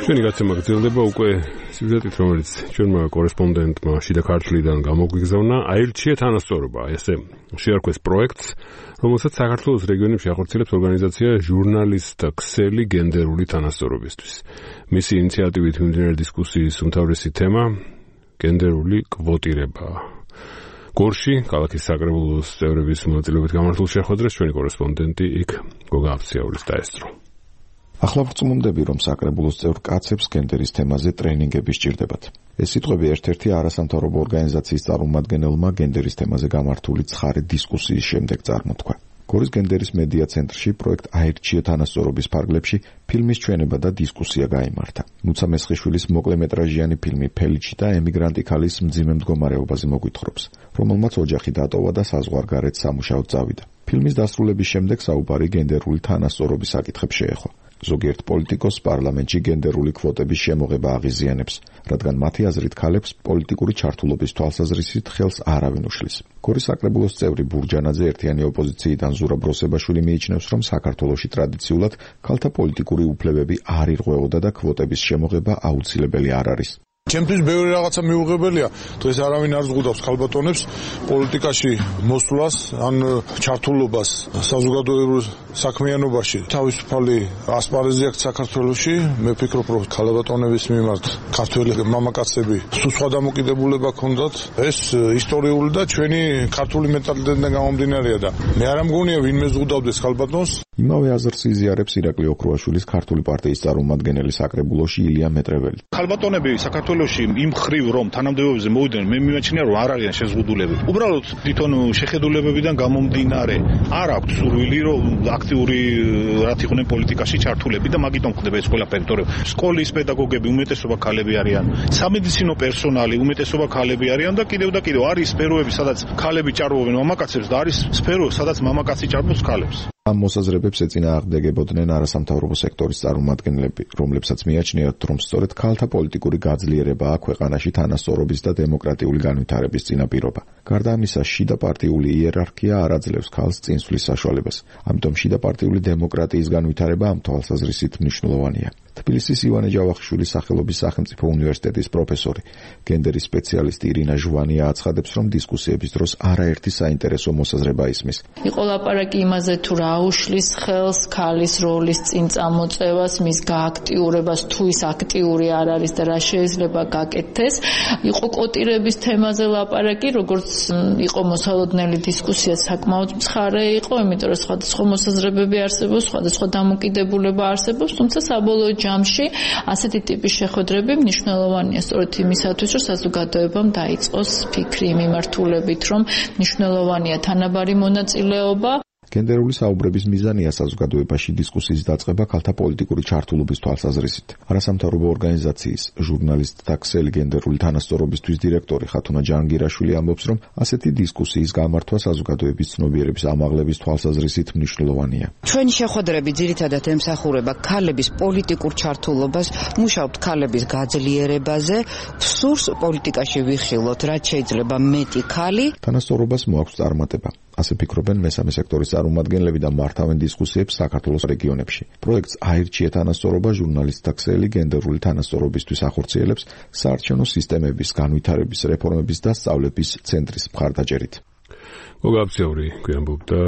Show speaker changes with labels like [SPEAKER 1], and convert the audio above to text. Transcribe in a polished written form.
[SPEAKER 1] ჩვენი გაცემა გრძელდება უკვე სიუჟეტით, რომელიც ჩვენმა კორესპონდენტმა შიდა ქართლიდან გამოგვიგზავნა. აირჩია თანასწორობა, ესე შეარქვეს პროექტს, რომელსაც საქართველოს რეგიონებში ახორციელებს ორგანიზაცია ჟურნალისტთა ქსელი გენდერული თანასწორობისთვის. მისი ინიციატივით მიმდინარე დისკუსიის უმთავრესი თემა გენდერული კვოტირებაა. გორში, ქალაქის საკრებულოს წევრების მონაწილეობით გამართულ შეხვედრას ჩვენი კორესპონდენტი იქ გოგა აფციაულის დაესწრო.
[SPEAKER 2] ახლა ვწმუნდები, რომ საკრებულოს წევრ კაცებს გენდერის თემაზე ტრეინინგები სჭირდებათ. ეს სიტყვები ერთ-ერთი არასამთავრობო ორგანიზაციის წარმომადგენელმა გენდერის თემაზე გამართული ცხარე დისკუსიის შემდეგ წარმოთქვა. გორის გენდერის მედია ცენტრში პროექტ აირჩია თანასწორობის ფარგლებში ფილმის ჩვენება და დისკუსია გაიმართა. ნუცა მესხიშვილის მოკლემეტრაჟიანი ფილმი „ფელიჩი და ემიგრანტი ქალის მძიმე მდგომარეობაზე“ მოგვითხრობს, რომელმაც ოჯახი დატოვა და საზღვარგარეთ სამუშაოდ წავიდა. ფილმის დასრულების შემდეგ საუბარი გენდერული თანასწორობის საკითხებს შეეხო. ზოგიერთ პოლიტიკოსს პარლამენტში გენდერული კვოტების შემოღება აღიზიანებს, რადგან მათი აზრით ქალებს პოლიტიკური ჩართულობის თვალსაზრისით ხელს არავინ უშლის. გორის საკრებულოს წევრი ბურჯანაძე ერთიანი ოპოზიციიდან ზურაბ როსებაშვილი მიიჩნევს, რომ საქართველოში ტრადიციულად ქალთა პოლიტიკური უფლებები არ ირღვეოდა და კვოტების შემოღება აუცილებელი არ არის.
[SPEAKER 3] ჩემთვის ბევრი რაღაცა მიუღებელია, თუ ეს არავინ არ ზღუდავს ქალბატონებს პოლიტიკაში მოსვლას, ან ჩართულობას საზოგადოებრივ საქმიანობაში. თავისუფალი ასპარეზი აქვს საქართველოში, მე ვფიქრობ, რომ ქალბატონების მიმართ ქართველი მამაკაცები სულ სხვა დამოკიდებულება ჰქონდათ. ეს ისტორიული და ჩვენი ქართული მენტალიტეტიდან გამომდინარეა და მე არ მგონია ვინმე ზღუდავდეს ქალბატონს.
[SPEAKER 2] იმავე აზრს იზიარებს ირაკლი ოქროაშვილის ქართული პარტიის წარმომადგენელი საკრებულოში ილია მეტრეველი.
[SPEAKER 4] ქალბატონები საქართველოში იმ ხრივ რომ თანამდებობებზე მოვიდნენ, მე მიმაჩნია რომ არ არიან შეზღუდულები. უბრალოდ თვითონ შეხედულებებიდან გამომდინარე არ აქვს სურვილი რომ აქტიური რაც იყვნენ პოლიტიკაში ჩართულები და მაგიტომ ხდება ეს ყველაფერი, თორემ სკოლის პედაგოგები უმეტესობა ქალები არიან, სამედიცინო პერსონალი უმეტესობა ქალები არიან და კიდევ არის სფეროები, სადაც ქალები ჭარბობენ მამაკაცებს და არის სფერო, სადაც მამაკაცი ჭარბობს ქალებს.
[SPEAKER 2] ამ მოსაზრებებს ეწინააღმდეგებოდნენ არასამთავრობო სექტორის წარმომადგენლები, რომლებსაც მიაჩნიათ, რომ სწორედ ქალთა პოლიტიკური გაძლიერებაა ქვეყანაში თანასწორობის და დემოკრატიული განვითარების წინაპირობა. გარდა ამისა, შიდა პარტიული იერარქია არ აძლევს ქალს წინსვლის საშუალებას. ამიტომ შიდა პარტიული დემოკრატიის განვითარება ამ თვალსაზრისით მნიშვნელოვანია. თბილისის ივანე ჯავახიშვილის სახელობის სახელმწიფო უნივერსიტეტის პროფესორი, გენდერის სპეციალისტი ირინა ჟვანია აცხადებს, რომ დისკუსიების დროს არაერთი საინტერესო მოსაზრება ისმის.
[SPEAKER 5] იყო ლაპარაკი იმაზე, თუ რა უშლის ხელს ქალის როლის წინ წამოწევას, მის გააქტიურებას, თუ ის აქტიური არ არის და რა შეიძლება გაკეთდეს. იყო კოტირების თემაზე ლაპარაკი, როგორც იყო მოსალოდნელი დისკუსია, საკმაოდ მცხარე იყო, იმიტომ რომ სხვადასხვა მოსაზრებები არსებობს, სხვადასხვა დამოკიდებულება არსებობს, თუმცა საბოლოო ჯამში ასეთი ტიპის შეხვედრები მნიშვნელოვანია სწორედ იმისათვის, რომ საზოგადოებამ დაიწყოს ფიქრი იმ მიმართულებით, რომ მნიშვნელოვანია თანაბარი მონაწილეობა.
[SPEAKER 2] გენდერული საუბრების მიზანია საზოგადოებაში დისკუსიის დაწყება ქალთა პოლიტიკური ჩართულობის თვალსაზრისით. არასამთავრობო ორგანიზაციის ჟურნალისტთა ქსელი გენდერული თანასწორობისთვის დირექტორი ხათუნა ჯანგირაშვილი ამბობს, რომ ასეთი დისკუსიის გამართვა საზოგადოების ცნობიერების ამაღლების თვალსაზრისით მნიშვნელოვანია.
[SPEAKER 6] ჩვენი შეხვედრები ძირითადად ემსახურება ქალების პოლიტიკურ ჩართულობას, მუშაობთ ქალების გაძლიერებაზე, სურს პოლიტიკაში ვიხილოთ, რაც შეიძლება მეტი ქალი.
[SPEAKER 2] თანასწორობას მოაქვს წარმატება. ასე ფიქრობენ მესამე სექტორის წარმომადგენლები და მართავენ დისკუსიებს საქართველოს რეგიონებში. პროექტს აირჩია თანასწორობა ჟურნალისტთა ქსელი გენდერული თანასწორობისთვის ახორციელებს საარჩევნო სისტემების განვითარების რეფორმების და სწავლების ცენტრის მხარდაჭერით.
[SPEAKER 1] გოგა აფციაური გვიანბობდა